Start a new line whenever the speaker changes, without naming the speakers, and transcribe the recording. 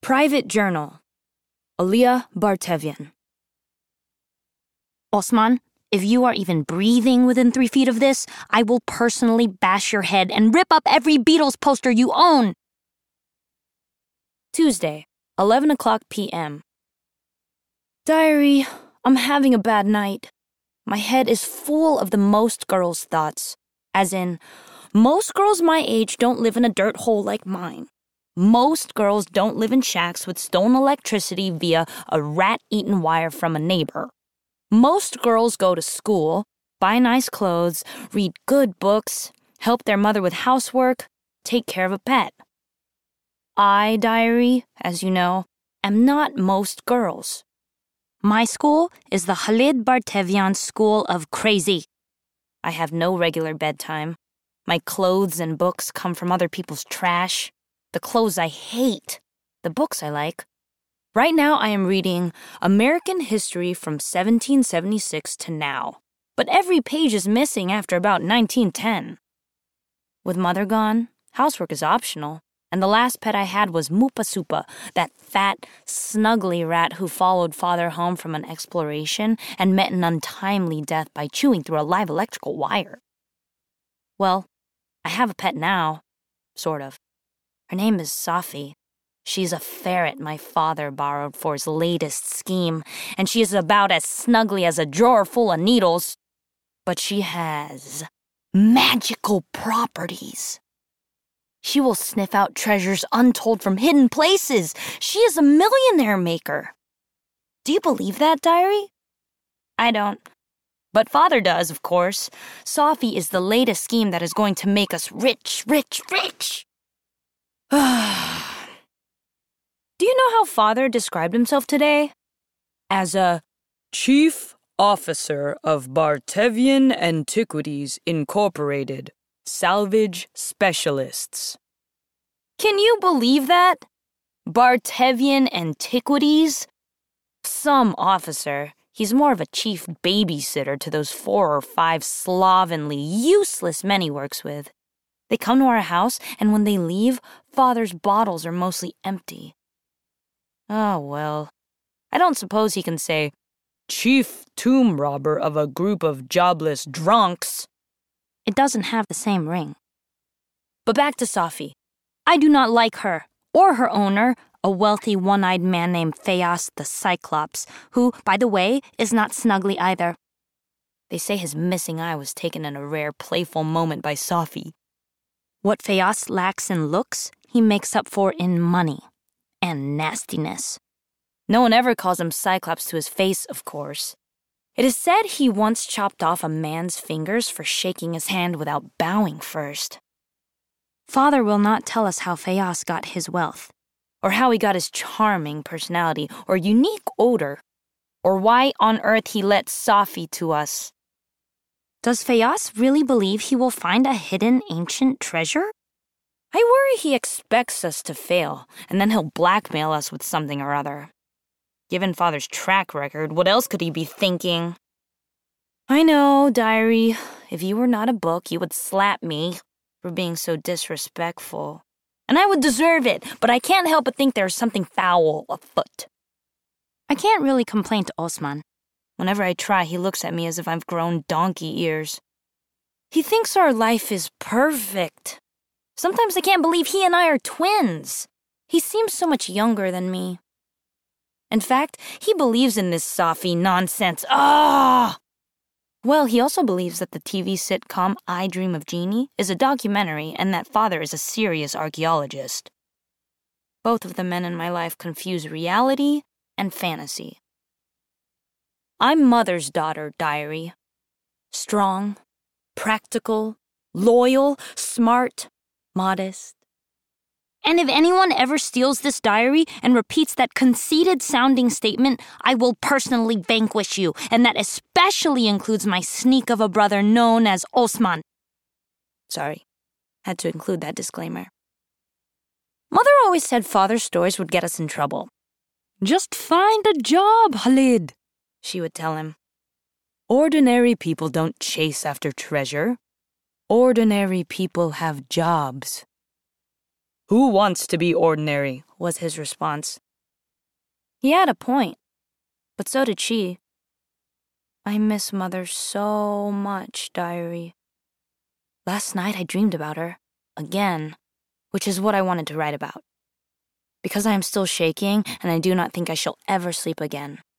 Private Journal. Aliyah Bartevyan.
Osman, if you are even breathing within 3 feet of this, I will personally bash your head and rip up every Beatles poster you own.
Tuesday, 11 o'clock p.m. Diary, I'm having a bad night. My head is full of the most girls' thoughts. As in, most girls my age don't live in a dirt hole like mine. Most girls don't live in shacks with stone electricity via a rat-eaten wire from a neighbor. Most girls go to school, buy nice clothes, read good books, help their mother with housework, take care of a pet. I, Diary, as you know, am not most girls.
My school is the Khalid Bartevyan School of Crazy.
I have no regular bedtime. My clothes and books come from other people's trash. The clothes I hate, the books I like. Right now I am reading American History from 1776 to now, but every page is missing after about 1910. With mother gone, housework is optional, and the last pet I had was Moopa Supa, that fat, snuggly rat who followed father home from an exploration and met an untimely death by chewing through a live electrical wire. Well, I have a pet now, sort of. Her name is Safi. She's a ferret my father borrowed for his latest scheme, and she is about as snuggly as a drawer full of needles. But she has magical properties. She will sniff out treasures untold from hidden places. She is a millionaire maker. Do you believe that, Diary? I don't. But father does, of course. Safi is the latest scheme that is going to make us rich, rich, rich. Do you know how father described himself today? As a Chief Officer of Bartevyan Antiquities Incorporated, Salvage Specialists. Can you believe that? Bartevyan Antiquities? Some officer. He's more of a chief babysitter to those 4 or 5 slovenly, useless men he works with. They come to our house, and when they leave, father's bottles are mostly empty. Oh, well. I don't suppose he can say, Chief tomb robber of a group of jobless drunks.
It doesn't have the same ring.
But back to Safi.
I do not like her, or her owner, a wealthy one-eyed man named Fayas the Cyclops, who, by the way, is not snuggly either.
They say his missing eye was taken in a rare, playful moment by Safi.
What Fayas lacks in looks, he makes up for in money and nastiness.
No one ever calls him Cyclops to his face, of course. It is said he once chopped off a man's fingers for shaking his hand without bowing first.
Father will not tell us how Fayas got his wealth,
or how he got his charming personality or unique odor, or why on earth he let Safi to us.
Does Fayas really believe he will find a hidden ancient treasure?
I worry he expects us to fail, and then he'll blackmail us with something or other. Given father's track record, what else could he be thinking? I know, Diary, if you were not a book, you would slap me for being so disrespectful. And I would deserve it, but I can't help but think there's something foul afoot.
I can't really complain to Osman.
Whenever I try, he looks at me as if I've grown donkey ears. He thinks our life is perfect. Sometimes I can't believe he and I are twins. He seems so much younger than me. In fact, he believes in this Safi nonsense. Well, he also believes that the TV sitcom I Dream of Jeannie is a documentary and that father is a serious archaeologist. Both of the men in my life confuse reality and fantasy. I'm mother's daughter, Diary. Strong, practical, loyal, smart, modest.
And if anyone ever steals this diary and repeats that conceited-sounding statement, I will personally vanquish you, and that especially includes my sneak of a brother known as Osman.
Sorry, had to include that disclaimer. Mother always said father's stories would get us in trouble. Just find a job, Khalid, she would tell him. Ordinary people don't chase after treasure. Ordinary people have jobs. Who wants to be ordinary? Was his response. He had a point, but so did she. I miss Mother so much, diary. Last night I dreamed about her, again, which is what I wanted to write about. Because I am still shaking, and I do not think I shall ever sleep again.